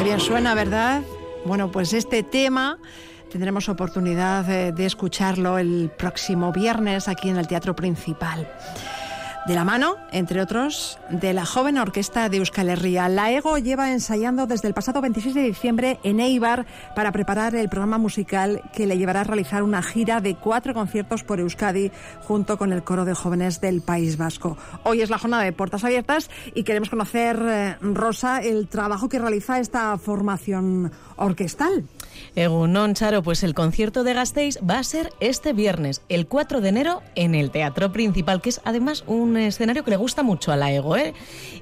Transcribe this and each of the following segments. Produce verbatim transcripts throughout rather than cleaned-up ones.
bien suena, ¿verdad? Bueno, pues este tema tendremos oportunidad de, de escucharlo el próximo viernes aquí en el Teatro Principal. De la mano, entre otros, de la joven orquesta de Euskal Herria. La EGO lleva ensayando desde el pasado veintiséis de diciembre en Eibar para preparar el programa musical que le llevará a realizar una gira de cuatro conciertos por Euskadi junto con el coro de jóvenes del País Vasco. Hoy es la jornada de puertas abiertas y queremos conocer, eh, Rosa, el trabajo que realiza esta formación orquestal. Egunon, Charo, pues el concierto de Gasteiz va a ser este viernes, el cuatro de enero, en el Teatro Principal, que es además un escenario que le gusta mucho a la EGO, ¿eh?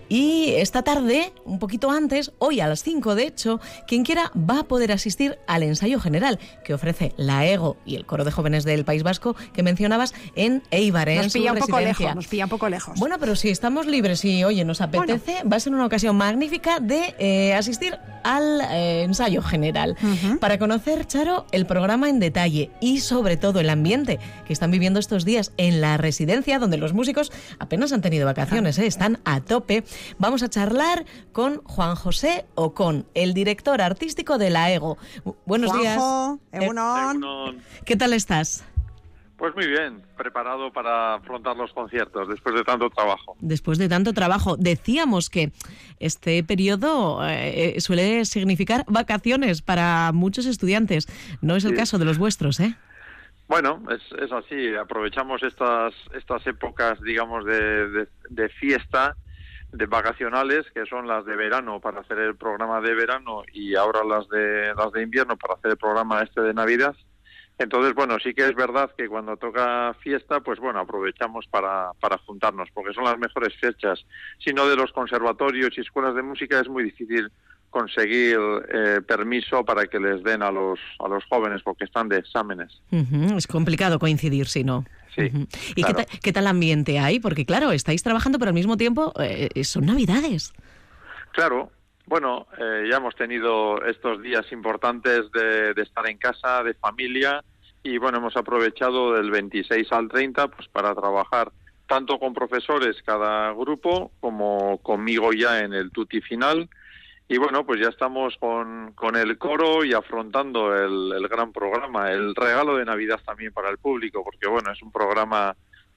Y esta tarde, un poquito antes, hoy a las cinco de hecho, quien quiera va a poder asistir al ensayo general que ofrece la EGO y el coro de jóvenes del País Vasco que mencionabas en Eibar, ¿eh? Nos pilla un poco lejos, nos pilla un poco lejos. Bueno, pero si estamos libres y, oye, nos apetece, bueno, va a ser una ocasión magnífica de eh, asistir al eh, ensayo general. Uh-huh. Para conocer, Charo, el programa en detalle y sobre todo el ambiente que están viviendo estos días en la residencia, donde los músicos apenas han tenido vacaciones, ¿eh? Están a tope. Vamos a charlar con Juan José Ocón, el director artístico de la EGO. Buenos Juanjo, días. Egunon. ¿Qué tal estás? Pues muy bien, preparado para afrontar los conciertos después de tanto trabajo. Después de tanto trabajo. Decíamos que este periodo eh, suele significar vacaciones para muchos estudiantes. No es el sí. caso de los vuestros, ¿eh? Bueno, es, es así. Aprovechamos estas estas épocas, digamos, de, de, de fiesta, de vacacionales, que son las de verano para hacer el programa de verano y ahora las de las de invierno para hacer el programa este de Navidad. Entonces, bueno, sí que es verdad que cuando toca fiesta, pues bueno, aprovechamos para, para juntarnos, porque son las mejores fechas. Si no, de los conservatorios y escuelas de música es muy difícil conseguir eh, permiso para que les den a los a los jóvenes, porque están de exámenes. Uh-huh. Es complicado coincidir, si no. Sí, uh-huh. ¿Y claro. qué, ta- qué tal ambiente hay? Porque claro, estáis trabajando, pero al mismo tiempo eh, son Navidades. Claro. Bueno, eh, ya hemos tenido estos días importantes de, de estar en casa, de familia, y bueno, hemos aprovechado del veintiséis al treinta pues para trabajar tanto con profesores cada grupo como conmigo ya en el tutti final. Y bueno, pues ya estamos con, con el coro y afrontando el, el gran programa, el regalo de Navidad también para el público, porque bueno, es un programa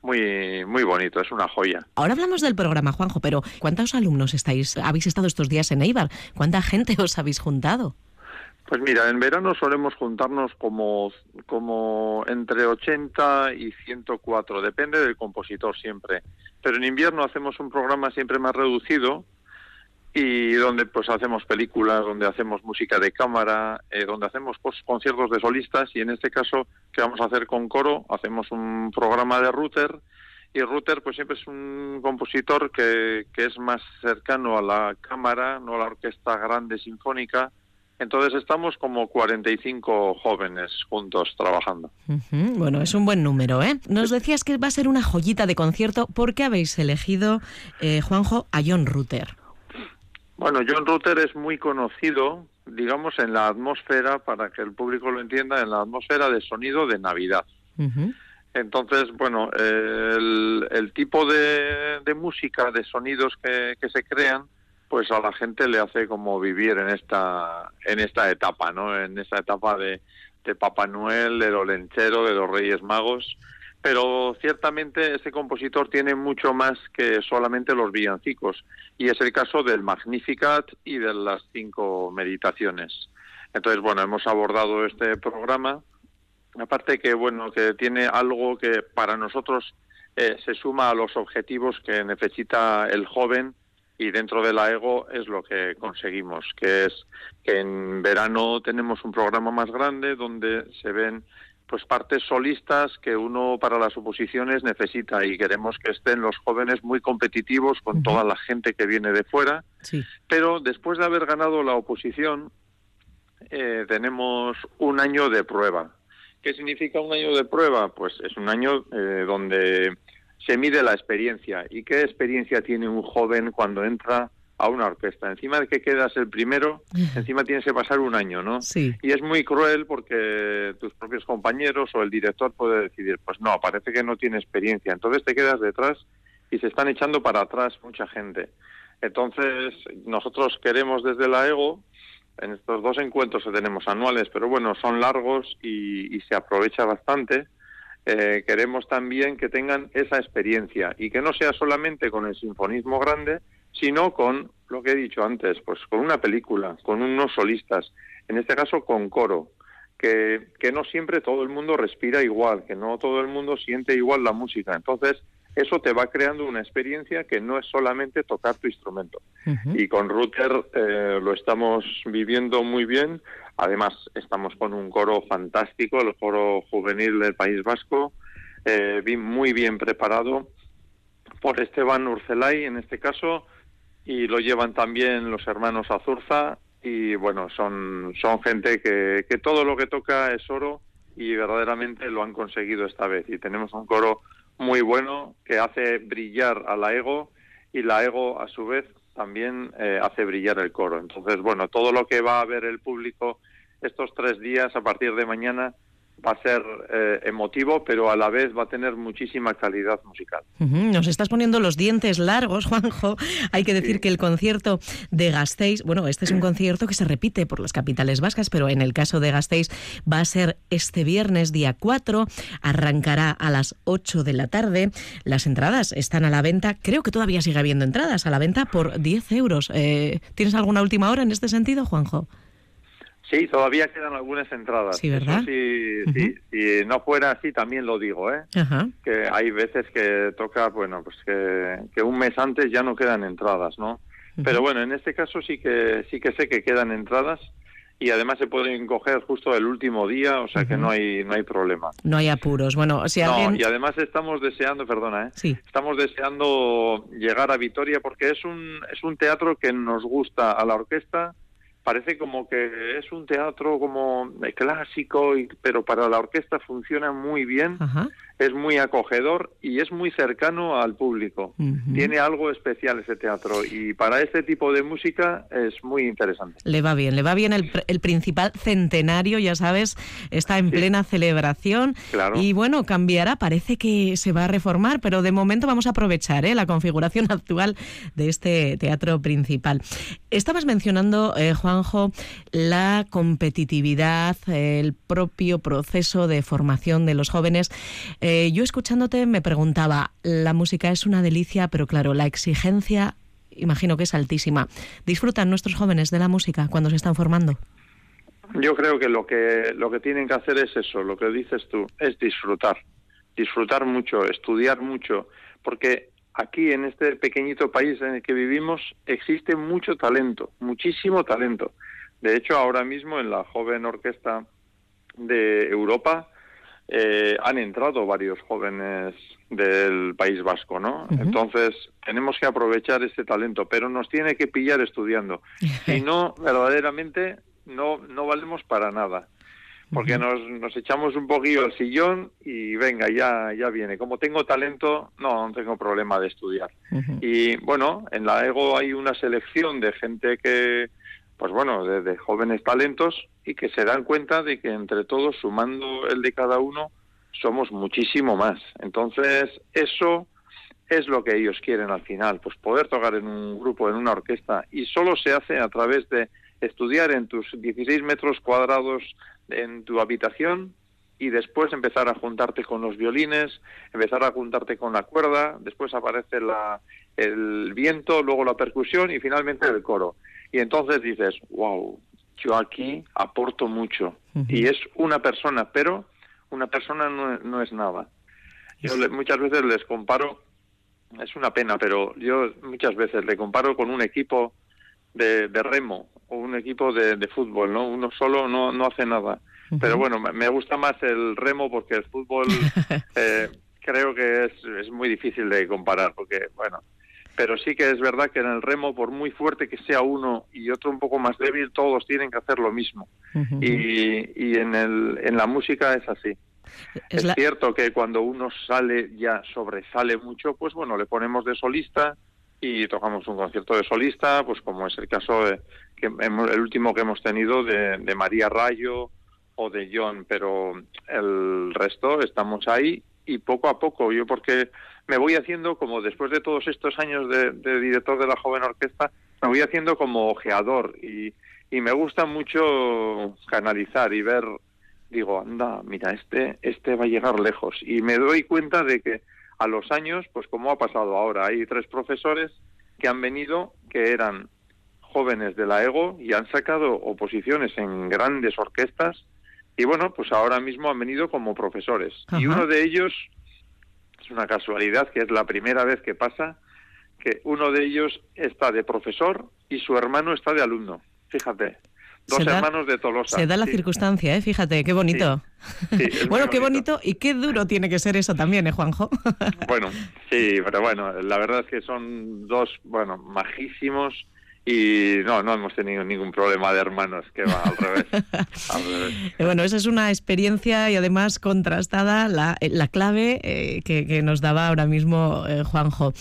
muy muy bonito, es una joya. Ahora hablamos del programa, Juanjo, pero ¿cuántos alumnos estáis habéis estado estos días en Eibar? ¿Cuánta gente os habéis juntado? Pues mira, en verano solemos juntarnos como como entre ochenta y ciento cuatro, depende del compositor siempre. Pero en invierno hacemos un programa siempre más reducido y donde pues hacemos películas, donde hacemos música de cámara, eh, donde hacemos pues, conciertos de solistas, y en este caso que vamos a hacer con coro, hacemos un programa de Ruther, y Ruther pues siempre es un compositor que, que es más cercano a la cámara, no a la orquesta grande sinfónica. Entonces estamos como cuarenta y cinco jóvenes juntos trabajando. Uh-huh. Bueno, es un buen número, ¿eh? Nos decías que va a ser una joyita de concierto. ¿Por qué habéis elegido, eh, Juanjo, a John Ruther? Bueno, John Ruther es muy conocido, digamos, en la atmósfera, para que el público lo entienda, en la atmósfera de sonido de Navidad. Uh-huh. Entonces, bueno, el, el tipo de, de música, de sonidos que, que se crean, pues a la gente le hace como vivir en esta en esta etapa, ¿no? En esta etapa de, de Papá Noel, de los lencheros, de los Reyes Magos. Pero ciertamente este compositor tiene mucho más que solamente los villancicos, y es el caso del Magnificat y de las cinco meditaciones. Entonces, bueno, hemos abordado este programa, aparte que, bueno, que tiene algo que para nosotros eh, se suma a los objetivos que necesita el joven, y dentro de la EGO es lo que conseguimos, que es que en verano tenemos un programa más grande donde se ven pues partes solistas que uno para las oposiciones necesita, y queremos que estén los jóvenes muy competitivos con uh-huh. toda la gente que viene de fuera. Sí. Pero después de haber ganado la oposición eh, tenemos un año de prueba. ¿Qué significa un año de prueba? Pues es un año eh, donde se mide la experiencia. ¿Y qué experiencia tiene un joven cuando entra a una orquesta? Encima de que quedas el primero, encima tienes que pasar un año, ¿no? Sí. Y es muy cruel porque tus propios compañeros o el director puede decidir, pues no, parece que no tiene experiencia. Entonces te quedas detrás y se están echando para atrás mucha gente. Entonces nosotros queremos desde la EGO en estos dos encuentros que tenemos anuales, pero bueno, son largos y, y se aprovecha bastante. Eh, queremos también que tengan esa experiencia y que no sea solamente con el sinfonismo grande, sino con lo que he dicho antes, pues con una película, con unos solistas, en este caso con coro, que, que no siempre todo el mundo respira igual, que no todo el mundo siente igual la música. Entonces, eso te va creando una experiencia que no es solamente tocar tu instrumento. Uh-huh. Y con Ruter eh, lo estamos viviendo muy bien. Además, estamos con un coro fantástico, el coro juvenil del País Vasco, eh, muy bien preparado por Esteban Urzelay, en este caso, y lo llevan también los hermanos Azurza, y bueno, son, son gente que, que todo lo que toca es oro, y verdaderamente lo han conseguido esta vez. Y tenemos un coro muy bueno que hace brillar a la EGO, y la EGO a su vez también eh, hace brillar el coro. Entonces, bueno, todo lo que va a ver el público estos tres días a partir de mañana va a ser eh, emotivo, pero a la vez va a tener muchísima calidad musical. Uh-huh. Nos estás poniendo los dientes largos, Juanjo. Hay que decir sí. que el concierto de Gasteiz, bueno, este es un concierto que se repite por las capitales vascas, pero en el caso de Gasteiz va a ser este viernes, día cuatro, arrancará a las ocho de la tarde. Las entradas están a la venta, creo que todavía sigue habiendo entradas a la venta por diez euros. Eh, ¿Tienes alguna última hora en este sentido, Juanjo? Sí, todavía quedan algunas entradas. Sí, ¿verdad? Eso sí, uh-huh. sí, si no fuera así también lo digo, ¿eh? Uh-huh. Que hay veces que toca, bueno, pues que, que un mes antes ya no quedan entradas, ¿no? Uh-huh. Pero bueno, en este caso sí que sí que sé que quedan entradas y además se pueden coger justo el último día, o sea uh-huh. que no hay no hay problema. No hay apuros. Bueno, si alguien... No, y además estamos deseando, perdona, ¿eh? Sí. Estamos deseando llegar a Vitoria porque es un es un teatro que nos gusta a la orquesta. Parece como que es un teatro como clásico, y, pero para la orquesta funciona muy bien, uh-huh. es muy acogedor y es muy cercano al público. Uh-huh. Tiene algo especial ese teatro y para este tipo de música es muy interesante. Le va bien, le va bien el, el principal centenario, ya sabes, está en sí. plena celebración. Claro. Y bueno, cambiará, parece que se va a reformar, pero de momento vamos a aprovechar ¿eh? la configuración actual de este teatro principal. Estabas mencionando, eh, Juanjo, la competitividad, el propio proceso de formación de los jóvenes. Eh, yo escuchándote me preguntaba, la música es una delicia, pero claro, la exigencia imagino que es altísima. ¿Disfrutan nuestros jóvenes de la música cuando se están formando? Yo creo que lo que lo que tienen que hacer es eso, lo que dices tú, es disfrutar. Disfrutar mucho, estudiar mucho, porque aquí en este pequeñito país en el que vivimos existe mucho talento, muchísimo talento. De hecho, ahora mismo en la joven orquesta de Europa eh, han entrado varios jóvenes del País Vasco, ¿no? Uh-huh. Entonces, tenemos que aprovechar este talento, pero nos tiene que pillar estudiando. Si no, verdaderamente no no valemos para nada. Porque nos, nos echamos un poquillo al sillón y venga, ya ya viene. Como tengo talento, no, no tengo problema de estudiar. Uh-huh. Y bueno, en la EGO hay una selección de gente que, pues bueno, de, de jóvenes talentos y que se dan cuenta de que entre todos, sumando el de cada uno, somos muchísimo más. Entonces, eso es lo que ellos quieren al final, pues poder tocar en un grupo, en una orquesta, y solo se hace a través de estudiar en tus dieciséis metros cuadrados en tu habitación y después empezar a juntarte con los violines, empezar a juntarte con la cuerda, después aparece la, el viento, luego la percusión y finalmente el coro. Y entonces dices, wow, yo aquí aporto mucho. Uh-huh. Y es una persona, pero una persona no, no es nada. Yo le, muchas veces les comparo, es una pena, pero yo muchas veces le comparo con un equipo de, de remo o un equipo de, de fútbol, ¿no? Uno solo no, no hace nada. Uh-huh. Pero bueno, me gusta más el remo porque el fútbol eh, creo que es, es muy difícil de comparar, porque, bueno, pero sí que es verdad que en el remo, por muy fuerte que sea uno y otro un poco más débil, todos tienen que hacer lo mismo. Uh-huh. Y, y en, el, en la música es así. Es, es la... cierto que cuando uno sale, ya sobresale mucho, pues bueno, le ponemos de solista y tocamos un concierto de solista, pues como es el caso de que hemos, el último que hemos tenido de, de María Rayo o de John, pero el resto estamos ahí y poco a poco, yo porque me voy haciendo como después de todos estos años de, de director de la joven orquesta, me voy haciendo como ojeador y, y me gusta mucho canalizar y ver, digo, anda, mira, este, este va a llegar lejos. Y me doy cuenta de que a los años, pues como ha pasado ahora, hay tres profesores que han venido, que eran jóvenes de la EGO y han sacado oposiciones en grandes orquestas, y bueno, pues ahora mismo han venido como profesores. Ajá. Y uno de ellos, es una casualidad que es la primera vez que pasa, que uno de ellos está de profesor y su hermano está de alumno. Fíjate, dos da, hermanos de Tolosa. Se da la sí. circunstancia, ¿eh? Fíjate, qué bonito. Sí, sí, bueno, qué bonito y qué duro tiene que ser eso también, ¿eh, Juanjo? Bueno, sí, pero bueno, la verdad es que son dos, bueno, majísimos. Y no, no hemos tenido ningún problema de hermanos, que va al revés. Al revés. Bueno, esa es una experiencia y además contrastada, la, la clave eh, que, que nos daba ahora mismo eh, Juanjo.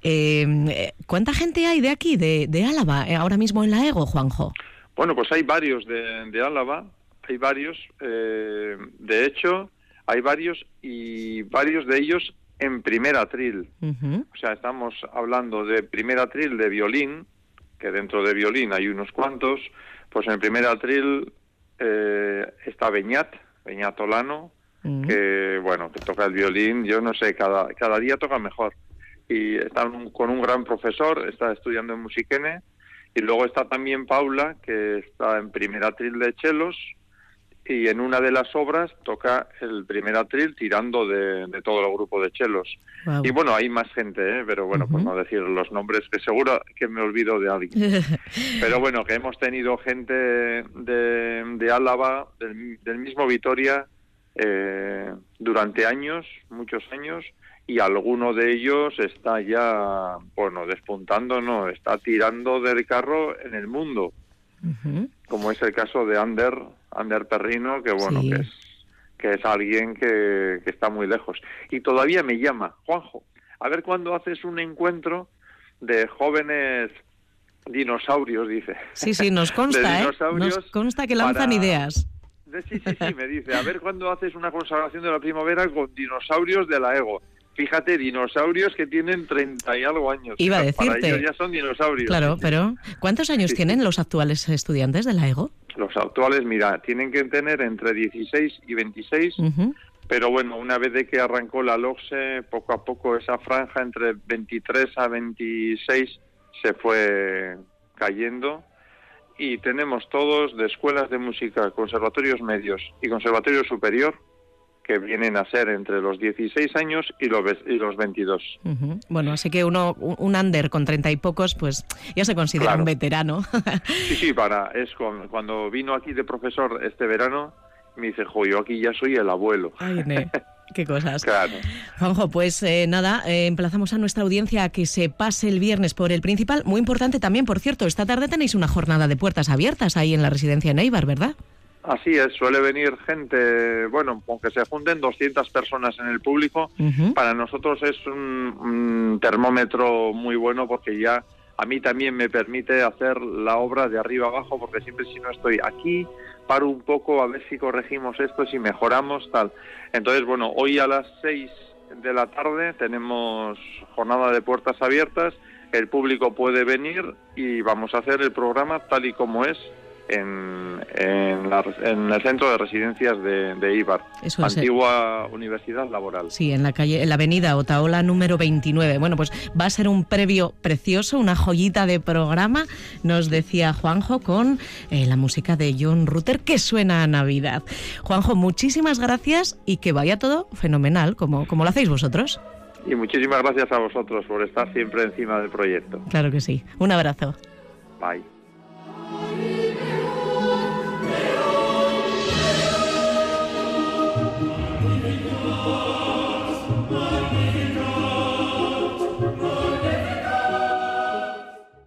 Eh, ¿Cuánta gente hay de aquí, de, de Álava, eh, ahora mismo en la EGO, Juanjo? Bueno, pues hay varios de, de Álava, hay varios, eh, de hecho, hay varios y varios de ellos en primer atril. Uh-huh. O sea, estamos hablando de primer atril de violín, que dentro de violín hay unos cuantos, pues en el primer atril eh, está Beñat, Beñat Olano, mm. que bueno, que toca el violín, yo no sé, cada cada día toca mejor. Y está un, con un gran profesor, está estudiando en Musiquene, y luego está también Paula, que está en primer atril de chelos, y en una de las obras toca el primer atril tirando de, de todo el grupo de chelos. Wow. Y bueno, hay más gente, ¿eh? Pero bueno, uh-huh. por no decir los nombres, que seguro que me olvido de alguien. Pero bueno, que hemos tenido gente de, de Álava, del, del mismo Vitoria, eh, durante años, muchos años, y alguno de ellos está ya, bueno, despuntando, no, está tirando del carro en el mundo. Uh-huh. Como es el caso de Ander, Ander Perrino, que bueno, sí. que es que es alguien que, que está muy lejos. Y todavía me llama, Juanjo, a ver cuándo haces un encuentro de jóvenes dinosaurios, dice. Sí, sí, nos consta, ¿eh? Nos consta que lanzan para... ideas. Sí, sí, sí, me dice, a ver cuándo haces una consagración de la primavera con dinosaurios de la EGO. Fíjate, dinosaurios que tienen treinta y algo años. Iba a decirte. Para ellos ya son dinosaurios. Claro, pero ¿cuántos años sí, tienen sí. los actuales estudiantes de la EGO? Los actuales, mira, tienen que tener entre dieciséis y veintiséis, uh-huh. pero bueno, una vez de que arrancó la LOCSE, poco a poco esa franja entre veintitrés a veintiséis se fue cayendo, y tenemos todos de escuelas de música, conservatorios medios y conservatorio superior, que vienen a ser entre los dieciséis años y los, y los veintidós. Uh-huh. Bueno, así que uno, un under con treinta y pocos, pues ya se considera claro. un veterano. Sí, sí, para es con, cuando vino aquí de profesor este verano, me dice, jo, yo aquí ya soy el abuelo. Ay, ne. Qué cosas. Claro. Juanjo, pues eh, nada, eh, emplazamos a nuestra audiencia a que se pase el viernes por el Principal. Muy importante también, por cierto, esta tarde tenéis una jornada de puertas abiertas ahí en la residencia en Eibar, ¿verdad? Así es, suele venir gente, bueno, aunque se junten doscientas personas en el público, uh-huh. para nosotros es un, un termómetro muy bueno, porque ya a mí también me permite hacer la obra de arriba abajo, porque siempre si no estoy aquí, paro un poco a ver si corregimos esto, si mejoramos, tal. Entonces, bueno, hoy a las seis de la tarde tenemos jornada de puertas abiertas, el público puede venir y vamos a hacer el programa tal y como es, En, en, la, en el centro de residencias de, de Eibar, Eso es, antigua eh. Universidad Laboral. Sí, en la calle, en la avenida Otaola número veintinueve. Bueno, pues va a ser un previo precioso, una joyita de programa, nos decía Juanjo, con eh, la música de John Rutter, que suena a Navidad. Juanjo, muchísimas gracias y que vaya todo fenomenal, como, como lo hacéis vosotros. Y muchísimas gracias a vosotros por estar siempre encima del proyecto. Claro que sí. Un abrazo. Bye.